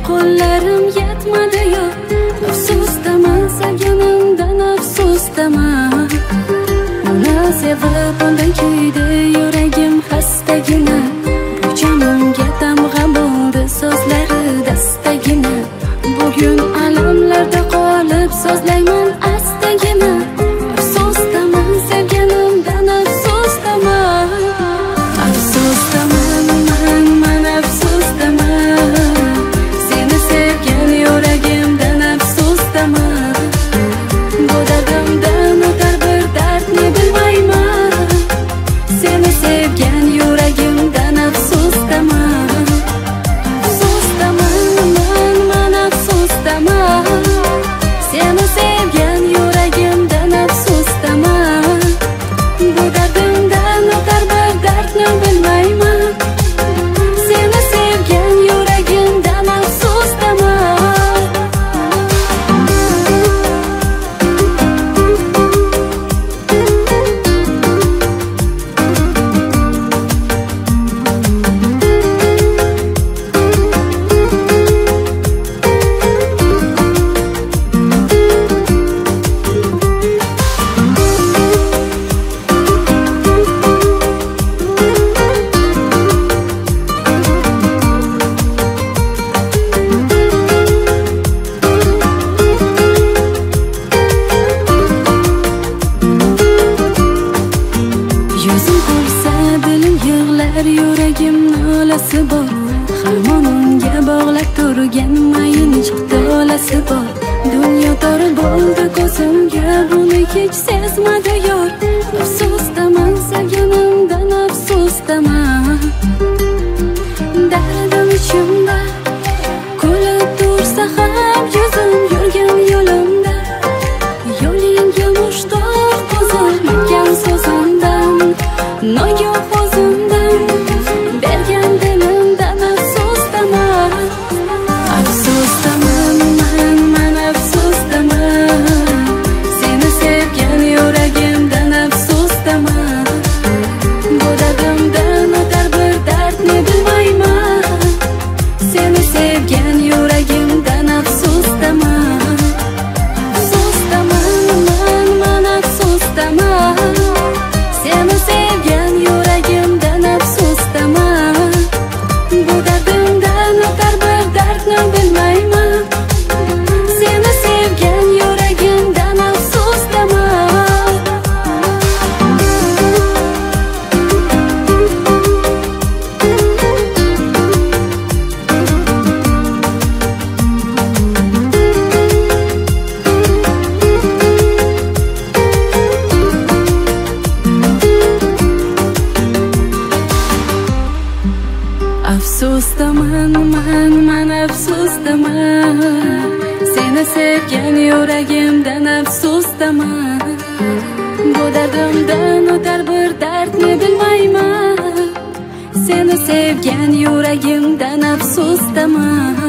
qo'llarim yetmadi yo. Afsusdaman, sevganimdan afsusdaman. Uni sevib undan kuydi yuragim xastagina. Bu jonimga tamg'a bo'ldi so'zlari dastagina. Bugun alamlarda qolib so'zlayman astagina. Afsusdaman, sevganimdan afsusdaman. Afsusdaman, man afsusdaman. Seni sevgan yuragimdan afsusdaman. Bu dardimdan o'tar bir dardni bilmayman. Seni sevgan yuragimdan afsusdaman. Afsusdaman, man afsusdaman. Seni sevgan yuragimdan afsusdaman. Bu dardimdan o'tar bir dardni bilmayman. Seni sevgan yuragimdan afsusdaman. Yuzim kulsa dilim yig'lar, yuragim nolasi bor. Hamon unga bog'lab turgan mayin dolasi bor. Dunyo tor bo'ldi ko'zimga, buni hech sezmadi yor. Afsusdaman, sevganimdan afsusdaman. Dardim ichimda kulib tursa ham yuzim, yurgan yo'limda yo'lingga mushtoq ko'zim. Aytgan so'zimdan nogoh o'zimdan bergan dilimdan afsusdaman. Afsusdaman, man afsusdaman. Seni sevgan yuragimdan afsusdaman. Bu dardimdan o'tar bir dardni bilmayman. Seni sevgan yuragimdan afsusdaman. Afsusdaman, man afsusdaman. Seni sevgan yuragimdan afsusdaman. Bu dardimdan o'tar bir dardni bilmayman. Seni sevgan yuragimdan afsusdaman. Afsusdaman, man afsusdaman. Seni sevgan yuragimdan afsusdaman. Bu dardimdan o'tar bir dardni bilmayman. Seni sevgan yuragimdan afsusdaman.